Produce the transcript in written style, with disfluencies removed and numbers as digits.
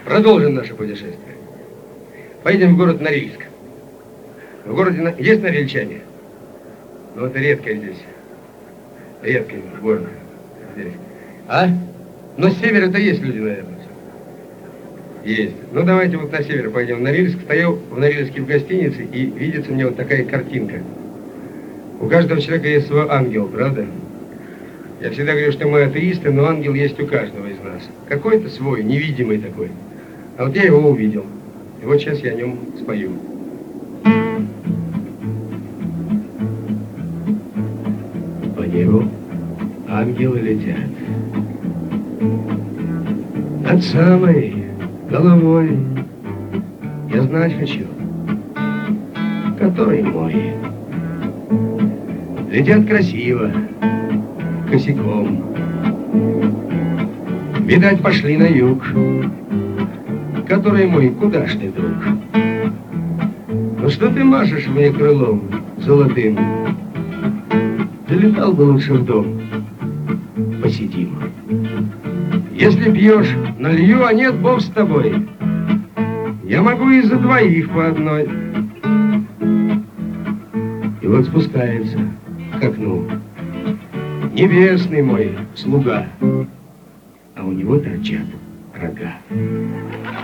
Продолжим наше путешествие. Поедем в город Норильск. В городе есть норильчане? Но это редко здесь. Редко город здесь. А? Но с севера-то есть люди, наверное. Есть. Ну, давайте вот на север пойдем. В Норильск. Стою в Норильске в гостинице, и видится мне вот такая картинка. У каждого человека есть свой ангел, правда? Я всегда говорю, что мы атеисты, но ангел есть у каждого из нас. Какой-то свой, невидимый такой. А вот я его увидел. И вот сейчас я о нем спою. По небу ангелы летят. Над самой головой я знать хочу, который мой. Летят красиво, косяком. Видать, пошли на юг. Который мой, куда ж ты, друг? Ну что ты машешь мне крылом золотым? Ты летал бы лучше в дом. Посидим. Если пьешь, налью, а нет, бог с тобой. Я могу и за двоих по одной. И вот спускается к окну небесный мой слуга, а у него торчат рога.